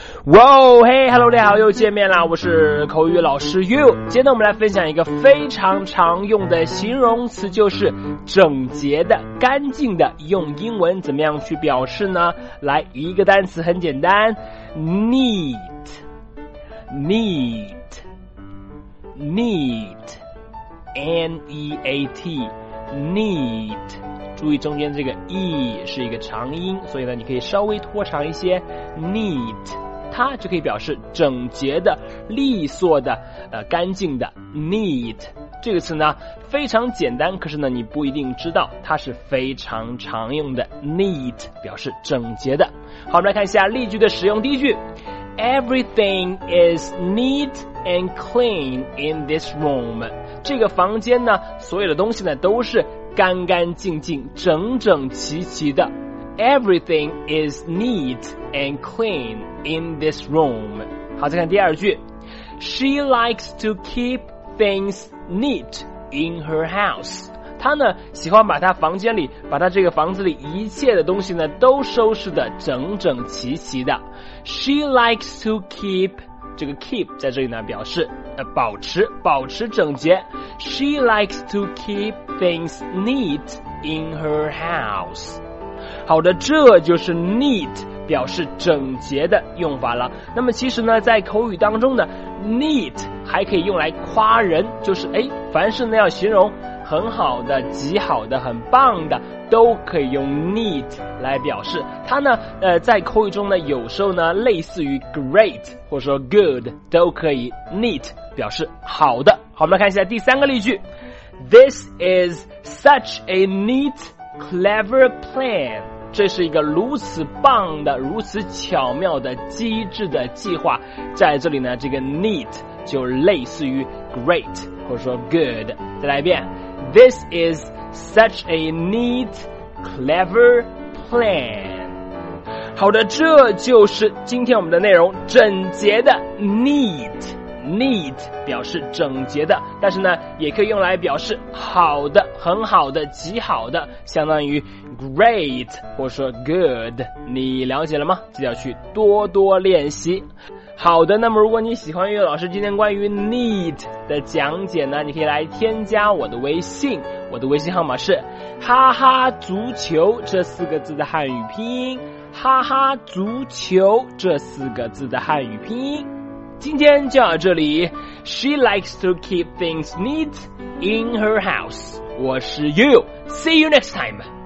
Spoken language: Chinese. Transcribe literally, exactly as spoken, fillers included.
哇嘿 ，Hello， 大家好，又见面啦！我是口语老师 You。今天呢，我们来分享一个非常常用的形容词，就是整洁的、干净的。用英文怎么样去表示呢？来，一个单词很简单 ，neat，neat，neat，N E A T，neat。注意中间这个 e 是一个长音，所以呢，你可以稍微拖长一些 ，neat。它就可以表示整洁的、利索的、呃干净的 neat 这个词呢非常简单，可是呢你不一定知道它是非常常用的 neat 表示整洁的。好，我们来看一下例句的使用。第一句 Everything is neat and clean in this room。 这个房间呢所有的东西呢都是干干净净、整整齐齐的。Everything is neat and clean in this room。 好，再看第二句 She likes to keep things neat in her house。 她呢喜欢把她房间里把她这个房子里一切的东西呢都收拾得整整齐齐的。 She likes to keep， 这个 keep 在这里呢表示呃保持保持整洁。 She likes to keep things neat in her house。好的，这就是 neat 表示整洁的用法了。那么其实呢在口语当中呢 neat 还可以用来夸人，就是诶凡是呢要形容很好的、极好的、很棒的都可以用 neat 来表示。它呢呃在口语中呢有时候呢类似于 great 或者说 good 都可以 neat 表示好的。好，我们来看一下第三个例句 This is such a neat clever plan。 这是一个如此棒的、如此巧妙的、机智的计划。在这里呢，这个 neat 就类似于 great 或者说 good。再来一遍 ，This is such a neat, clever plan。好的，这就是今天我们的内容，整洁的 neat。neat 表示整洁的，但是呢也可以用来表示好的、很好的、极好的，相当于 great 或者说 good。 你了解了吗？记得要去多多练习。好的，那么如果你喜欢岳老师今天关于 neat 的讲解呢，你可以来添加我的微信，我的微信号码是哈哈足球这四个字的汉语拼音，哈哈足球这四个字的汉语拼音。今天就到这里。 She likes to keep things neat in her house。 我是 You， See you next time。